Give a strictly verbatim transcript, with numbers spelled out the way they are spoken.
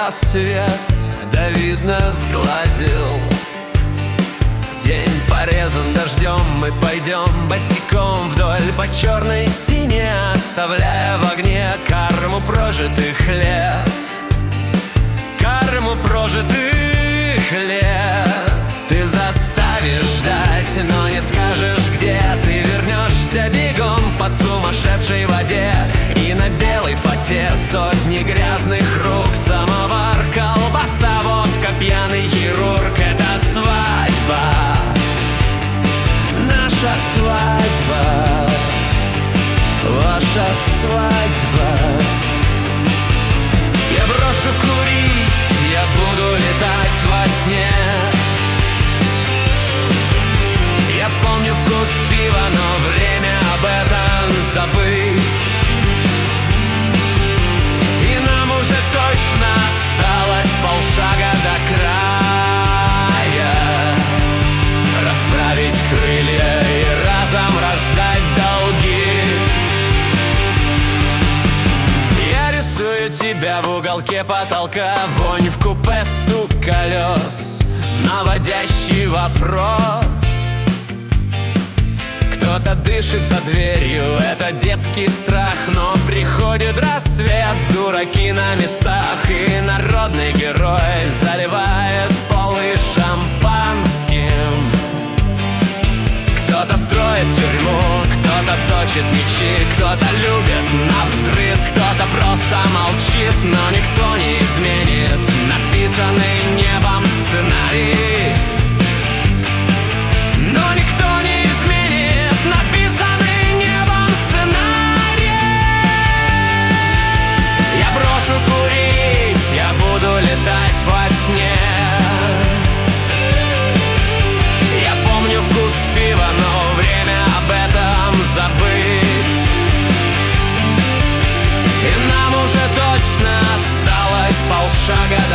рассвет, да видно сглазил. День порезан дождем, мы пойдем босиком вдоль по черной стене, оставляя в огне карму прожитых лет. Карму прожитых лет. Ты заставишь ждать, но не скажешь где. Ты вернешься бегом под сумасшедшей воде, и на белой фате сотни грязных рук. Самовар, колбаса, водка, пьяный хирург. Это свадьба, наша свадьба, ваша свадьба. Я брошу курить, я буду летать во сне. Я помню вкус пива, но время об этом забыть. И нам уже точно осталось полшага до края. Расправить крылья и разом раздать долги. Я рисую тебя в уголке потолка, вонь в купе, стук колес, наводящий вопрос. Кто-то дышит за дверью, это детский страх. Но приходит рассвет, дураки на местах, и народный герой заливает полы шампанским. Кто-то строит тюрьму, кто-то точит мечи, кто-то любит навзрыд, кто-то просто молчит. Но никто не изменит написанный небом сценарий. Но никто не изменит написанный небом сценарий. Я брошу курить, я буду летать во сне. Я помню вкус пива, но время об этом забыть. И нам уже точно осталось полшага